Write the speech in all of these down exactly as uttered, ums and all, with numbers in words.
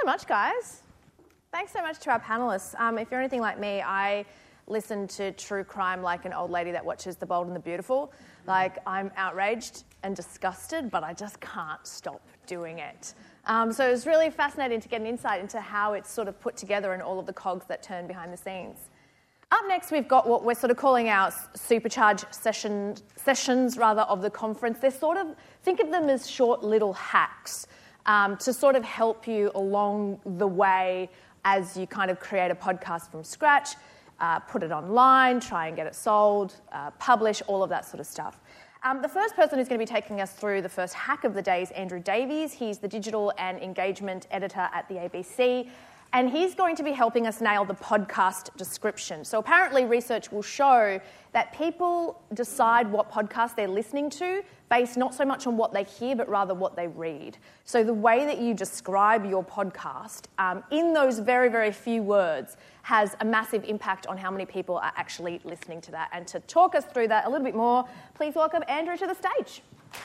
much, guys. Thanks so much to our panellists. Um, if you're anything like me, I listen to true crime like an old lady that watches The Bold and the Beautiful. Like, I'm outraged and disgusted, but I just can't stop doing it. Um, so it was really fascinating to get an insight into how it's sort of put together and all of the cogs that turn behind the scenes. Up next, we've got what we're sort of calling our supercharge session, sessions rather of the conference. They're sort of, think of them as short little hacks um, to sort of help you along the way as you kind of create a podcast from scratch, uh, put it online, try and get it sold, uh, publish, all of that sort of stuff. Um, the first person who's going to be taking us through the first hack of the day is Andrew Davies. He's the digital and engagement editor at the A B C. And he's going to be helping us nail the podcast description. So apparently research will show that people decide what podcast they're listening to based not so much on what they hear, but rather what they read. So the way that you describe your podcast um, in those very, very few words has a massive impact on how many people are actually listening to that. And to talk us through that a little bit more, please welcome Andrew to the stage.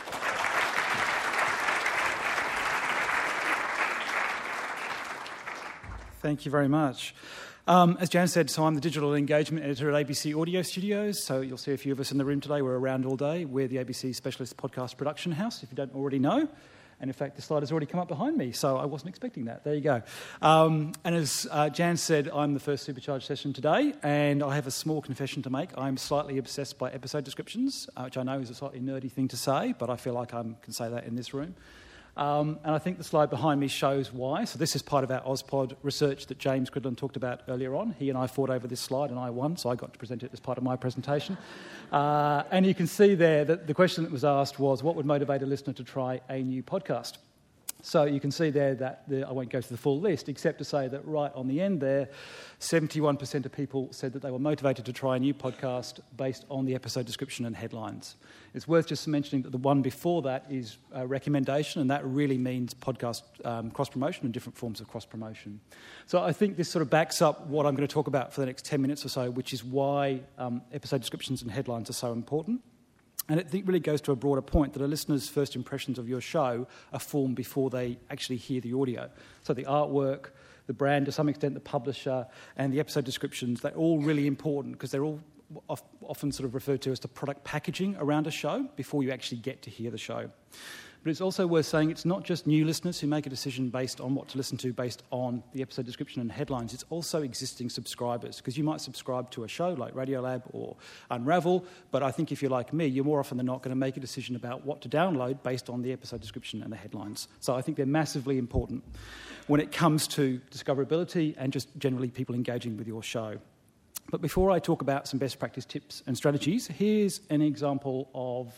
Thank you very much. Um, as Jan said, so I'm the digital engagement editor at A B C Audio Studios. So you'll see a few of us in the room today. We're around all day. We're the A B C Specialist Podcast Production House, if you don't already know. And in fact, the slide has already come up behind me, so I wasn't expecting that. There you go. Um, and as uh, Jan said, I'm the first Supercharge session today, and I have a small confession to make. I'm slightly obsessed by episode descriptions, uh, which I know is a slightly nerdy thing to say, but I feel like I can say that in this room. Um, and I think the slide behind me shows why. So this is part of our AusPod research that James Cridland talked about earlier on. He and I fought over this slide and I won, so I got to present it as part of my presentation. Uh, and you can see there that the question that was asked was, what would motivate a listener to try a new podcast? So you can see there that the, I won't go through the full list, except to say that right on the end there, seventy-one percent of people said that they were motivated to try a new podcast based on the episode description and headlines. It's worth just mentioning that the one before that is a recommendation, and that really means podcast um, cross-promotion and different forms of cross-promotion. So I think this sort of backs up what I'm going to talk about for the next ten minutes or so, which is why um, episode descriptions and headlines are so important. And it really goes to a broader point that a listener's first impressions of your show are formed before they actually hear the audio. So the artwork, the brand, to some extent the publisher, and the episode descriptions, they're all really important because they're all often sort of referred to as the product packaging around a show before you actually get to hear the show. But it's also worth saying it's not just new listeners who make a decision based on what to listen to based on the episode description and headlines. It's also existing subscribers, because you might subscribe to a show like Radiolab or Unravel, but I think if you're like me, you're more often than not going to make a decision about what to download based on the episode description and the headlines. So I think they're massively important when it comes to discoverability and just generally people engaging with your show. But before I talk about some best practice tips and strategies, here's an example of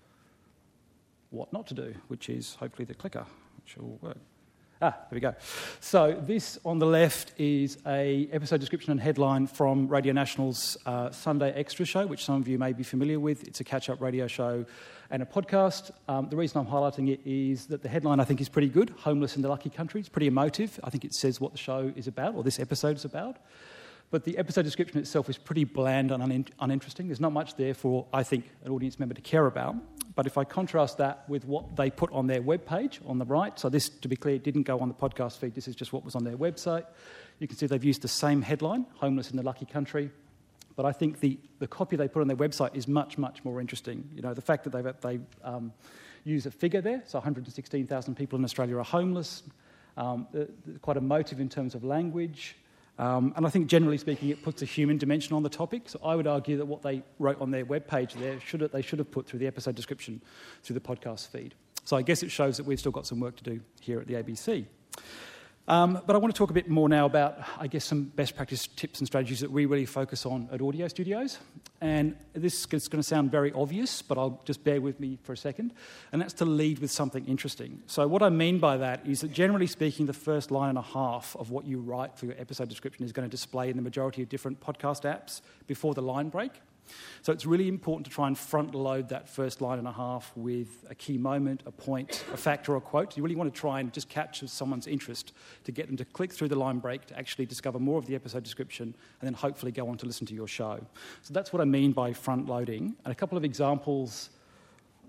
what not to do, which is hopefully the clicker, which will work. Ah, there we go. So this on the left is a episode description and headline from Radio National's uh, Sunday Extra show, which some of you may be familiar with. It's a catch-up radio show and a podcast. Um, the reason I'm highlighting it is that the headline I think is pretty good, Homeless in the Lucky Country. It's pretty emotive. I think it says what the show is about, or this episode is about. But the episode description itself is pretty bland and un- uninteresting. There's not much there for, I think, an audience member to care about. But if I contrast that with what they put on their webpage on the right, so this, to be clear, didn't go on the podcast feed, this is just what was on their website. You can see they've used the same headline, Homeless in the Lucky Country. But I think the, the copy they put on their website is much, much more interesting. You know, the fact that they've, they um, use a figure there, so one hundred sixteen thousand people in Australia are homeless, um, quite emotive in terms of language. Um, and I think, generally speaking, it puts a human dimension on the topic. So I would argue that what they wrote on their webpage there, should have, they should have put through the episode description, through the podcast feed. So I guess it shows that we've still got some work to do here at the A B C. Um, but I want to talk a bit more now about, I guess, some best practice tips and strategies that we really focus on at Audio Studios. And this is going to sound very obvious, but I'll just bear with me for a second. And that's to lead with something interesting. So what I mean by that is that, generally speaking, the first line and a half of what you write for your episode description is going to display in the majority of different podcast apps before the line break. So it's really important to try and front load that first line and a half with a key moment, a point, a fact or a quote. You really want to try and just catch someone's interest to get them to click through the line break to actually discover more of the episode description and then hopefully go on to listen to your show. So that's what I mean by front loading. And a couple of examples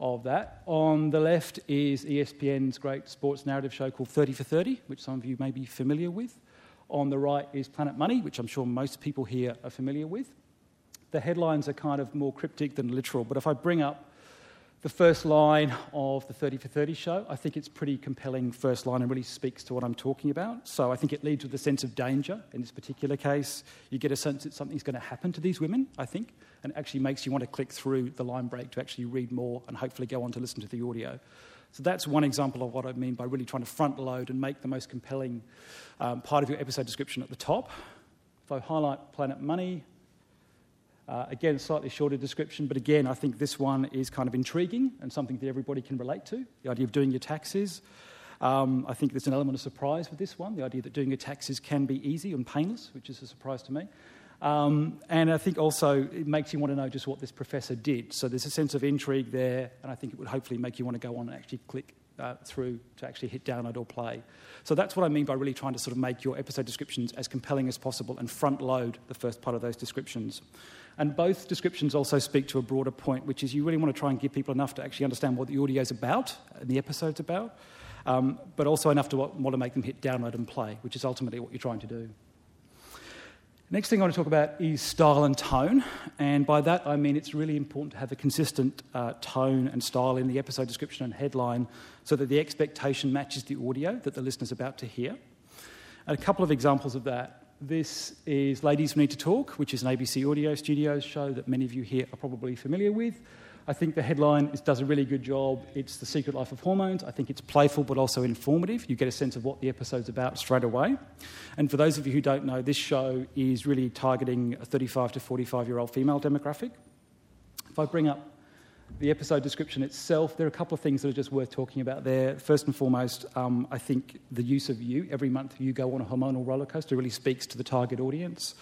of that. On the left is E S P N's great sports narrative show called thirty for thirty, which some of you may be familiar with. On the right is Planet Money, which I'm sure most people here are familiar with. The headlines are kind of more cryptic than literal, but if I bring up the first line of the thirty for thirty show, I think it's pretty compelling first line and really speaks to what I'm talking about. So I think it leads with a sense of danger. In this particular case, you get a sense that something's going to happen to these women, I think, and it actually makes you want to click through the line break to actually read more and hopefully go on to listen to the audio. So that's one example of what I mean by really trying to front load and make the most compelling um, part of your episode description at the top. If I highlight Planet Money, Uh, again, slightly shorter description, but again, I think this one is kind of intriguing and something that everybody can relate to, the idea of doing your taxes. Um, I think there's an element of surprise with this one, the idea that doing your taxes can be easy and painless, which is a surprise to me. Um, and I think also it makes you want to know just what this professor did. So there's a sense of intrigue there, and I think it would hopefully make you want to go on and actually click uh, through to actually hit download or play. So that's what I mean by really trying to sort of make your episode descriptions as compelling as possible and front load the first part of those descriptions. And both descriptions also speak to a broader point, which is you really want to try and give people enough to actually understand what the audio is about and the episode's about, um, but also enough to want to make them hit download and play, which is ultimately what you're trying to do. Next thing I want to talk about is style and tone, and by that I mean it's really important to have a consistent uh, tone and style in the episode description and headline so that the expectation matches the audio that the listener's about to hear. And a couple of examples of that. This is Ladies We Need to Talk, which is an A B C Audio Studios show that many of you here are probably familiar with. I think the headline is, does a really good job. It's The Secret Life of Hormones. I think it's playful but also informative. You get a sense of what the episode's about straight away. And for those of you who don't know, this show is really targeting a thirty-five to forty-five-year-old female demographic. If I bring up the episode description itself, there are a couple of things that are just worth talking about there. First and foremost, um, I think the use of you. Every month you go on a hormonal roller coaster really speaks to the target audience.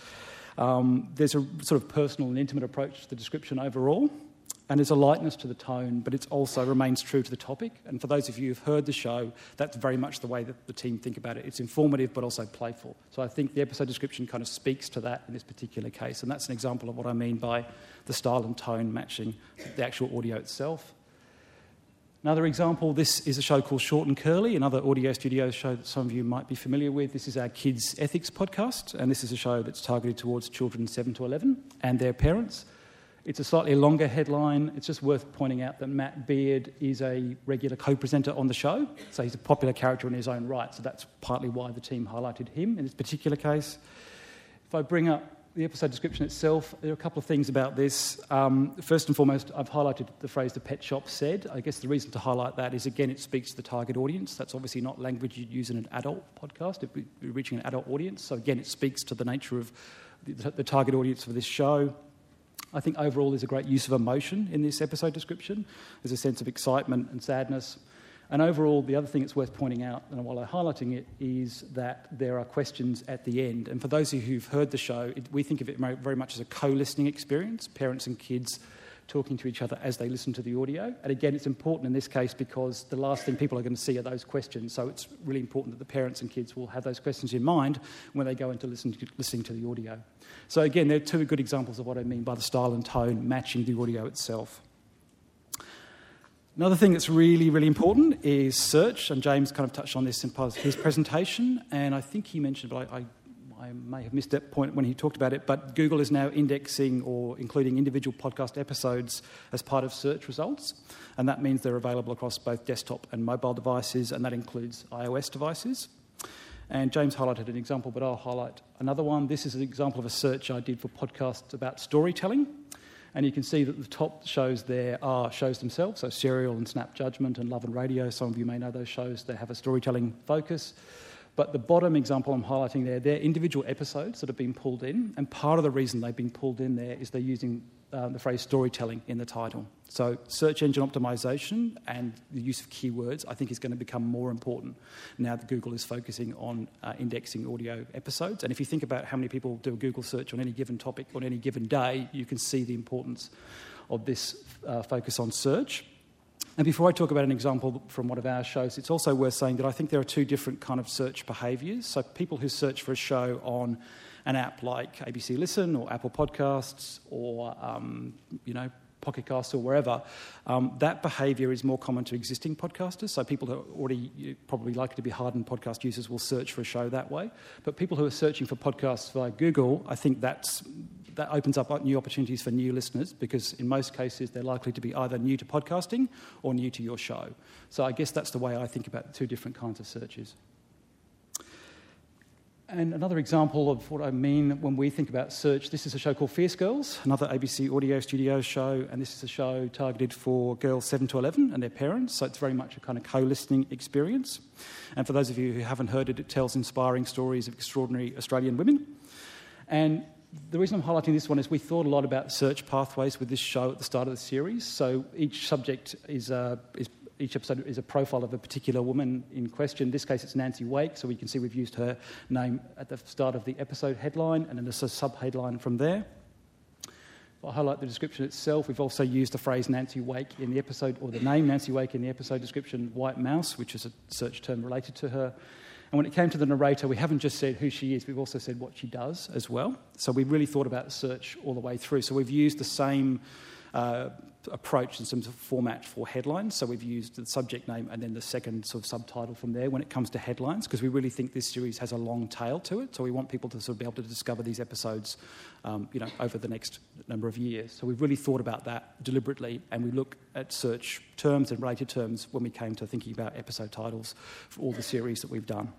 Um, there's a sort of personal and intimate approach to the description overall, and there's a lightness to the tone, but it also remains true to the topic. And for those of you who've heard the show, that's very much the way that the team think about it. It's informative but also playful. So I think the episode description kind of speaks to that in this particular case, and that's an example of what I mean by the style and tone matching the actual audio itself. Another example, this is a show called Short and Curly, another audio studio show that some of you might be familiar with. This is our Kids Ethics podcast, and this is a show that's targeted towards children seven to eleven and their parents. It's a slightly longer headline. It's just worth pointing out that Matt Beard is a regular co-presenter on the show, so he's a popular character in his own right, so that's partly why the team highlighted him in this particular case. If I bring up the episode description itself, there are a couple of things about this. Um, first and foremost, I've highlighted the phrase "the pet shop said." I guess the reason to highlight that is, again, it speaks to the target audience. That's obviously not language you'd use in an adult podcast if we're reaching an adult audience. So again, it speaks to the nature of the, the target audience for this show. I think overall there's a great use of emotion in this episode description. There's a sense of excitement and sadness. And overall, the other thing that's worth pointing out, and while I'm highlighting it, is that there are questions at the end. And for those of you who've heard the show, it, we think of it very much as a co-listening experience, parents and kids talking to each other as they listen to the audio. And again, it's important in this case because the last thing people are going to see are those questions. So it's really important that the parents and kids will have those questions in mind when they go into listen to, listening to the audio. So again, there are two good examples of what I mean by the style and tone matching the audio itself. Another thing that's really, really important is search, and James kind of touched on this in part of his presentation, and I think he mentioned, but I, I, I may have missed that point when he talked about it, but Google is now indexing or including individual podcast episodes as part of search results, and that means they're available across both desktop and mobile devices, and that includes iOS devices. And James highlighted an example, but I'll highlight another one. This is an example of a search I did for podcasts about storytelling. And you can see that the top shows there are shows themselves, so Serial and Snap Judgment and Love and Radio. Some of you may know those shows. They have a storytelling focus. But the bottom example I'm highlighting there, they're individual episodes that have been pulled in. And part of the reason they've been pulled in there is they're using uh, the phrase storytelling in the title. So search engine optimization and the use of keywords, I think, is going to become more important now that Google is focusing on uh, indexing audio episodes. And if you think about how many people do a Google search on any given topic on any given day, you can see the importance of this uh, focus on search. And before I talk about an example from one of our shows, it's also worth saying that I think there are two different kind of search behaviours. So people who search for a show on an app like A B C Listen or Apple Podcasts or, um, you know, Pocket Casts or wherever, um, that behaviour is more common to existing podcasters. So people who are already probably likely to be hardened podcast users will search for a show that way. But people who are searching for podcasts via Google, I think that's that opens up new opportunities for new listeners, because in most cases they're likely to be either new to podcasting or new to your show. So I guess that's the way I think about the two different kinds of searches. And another example of what I mean when we think about search, this is a show called Fierce Girls, another A B C Audio Studios show, and this is a show targeted for girls seven to eleven and their parents, so it's very much a kind of co-listening experience. And for those of you who haven't heard it, it tells inspiring stories of extraordinary Australian women. And the reason I'm highlighting this one is we thought a lot about search pathways with this show at the start of the series. So each subject is, uh, is each episode is a profile of a particular woman in question. In this case, it's Nancy Wake, so we can see we've used her name at the start of the episode headline, and then there's a sub-headline from there. If I highlight the description itself, we've also used the phrase Nancy Wake in the episode, or the name Nancy Wake in the episode description, White Mouse, which is a search term related to her. And when it came to the narrator, we haven't just said who she is, we've also said what she does as well. So we really thought about search all the way through. So we've used the same uh, approach in terms of format for headlines. So we've used the subject name and then the second sort of subtitle from there when it comes to headlines, because we really think this series has a long tail to it. So we want people to sort of be able to discover these episodes um, you know, over the next number of years. So we've really thought about that deliberately, and we look at search terms and related terms when we came to thinking about episode titles for all the series that we've done.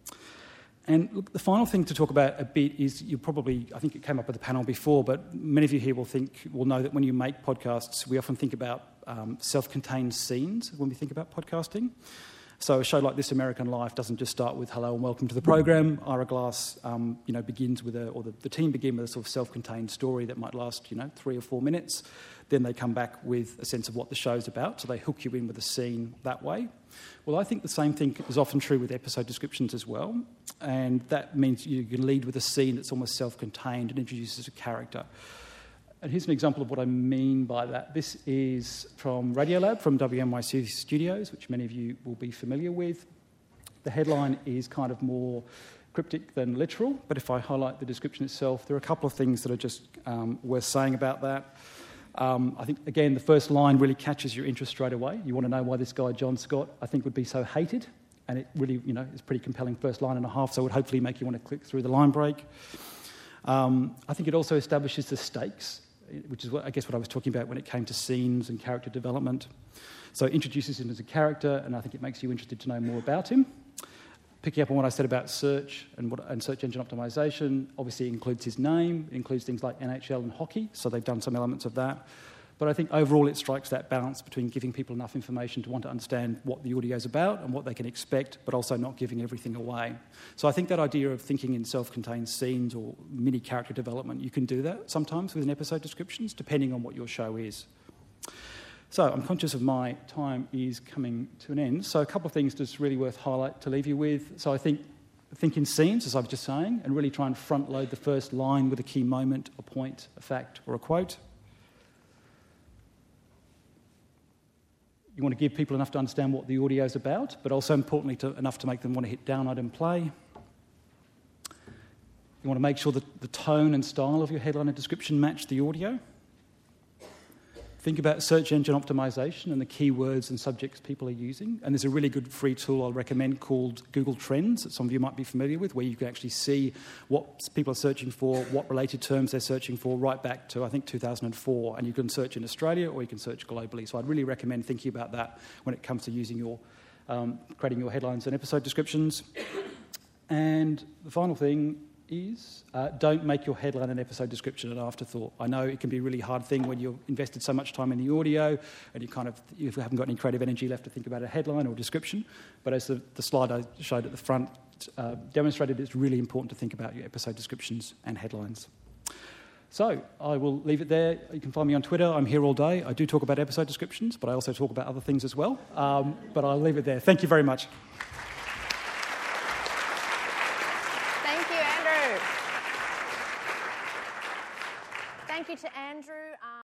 And look, the final thing to talk about a bit is you probably, I think it came up at the panel before, but many of you here will think, will know that when you make podcasts, we often think about um, self-contained scenes when we think about podcasting. So a show like This American Life doesn't just start with hello and welcome to the program. Ira Glass, um, you know, begins with a, or the, the team begin with a sort of self-contained story that might last, you know, three or four minutes. Then they come back with a sense of what the show's about, so they hook you in with a scene that way. Well, I think the same thing is often true with episode descriptions as well, and that means you can lead with a scene that's almost self-contained and introduces a character. And here's an example of what I mean by that. This is from Radiolab, from W N Y C Studios, which many of you will be familiar with. The headline is kind of more cryptic than literal, but if I highlight the description itself, there are a couple of things that are just um, worth saying about that. Um, I think, again, the first line really catches your interest straight away. You want to know why this guy, John Scott, I think would be so hated, and it really, you know, is a pretty compelling first line and a half, so it would hopefully make you want to click through the line break. Um, I think it also establishes the stakes, which is, what, I guess, what I was talking about when it came to scenes and character development. So it introduces him as a character, and I think it makes you interested to know more about him. Picking up on what I said about search and, what, and search engine optimization, obviously it includes his name, it includes things like N H L and hockey, so they've done some elements of that. But I think overall it strikes that balance between giving people enough information to want to understand what the audio is about and what they can expect, but also not giving everything away. So I think that idea of thinking in self-contained scenes or mini character development, you can do that sometimes with an episode descriptions, depending on what your show is. So I'm conscious of my time is coming to an end. So a couple of things just really worth highlight to leave you with. So I think think in scenes, as I was just saying, and really try and front load the first line with a key moment, a point, a fact, or a quote. You want to give people enough to understand what the audio is about, but also importantly to, enough to make them want to hit download and play. You want to make sure that the tone and style of your headline and description match the audio. Think about search engine optimization and the keywords and subjects people are using. And there's a really good free tool I'll recommend called Google Trends that some of you might be familiar with, where you can actually see what people are searching for, what related terms they're searching for, right back to, I think, two thousand four. And you can search in Australia or you can search globally. So I'd really recommend thinking about that when it comes to using your, um, creating your headlines and episode descriptions. And the final thing is uh, don't make your headline and episode description an afterthought. I know it can be a really hard thing when you've invested so much time in the audio and you kind of you haven't got any creative energy left to think about a headline or description, but as the, the slide I showed at the front uh, demonstrated, it's really important to think about your episode descriptions and headlines. So I will leave it there. You can find me on Twitter. I'm here all day. I do talk about episode descriptions, but I also talk about other things as well. Um, but I'll leave it there. Thank you very much. Thank you to Andrew. Um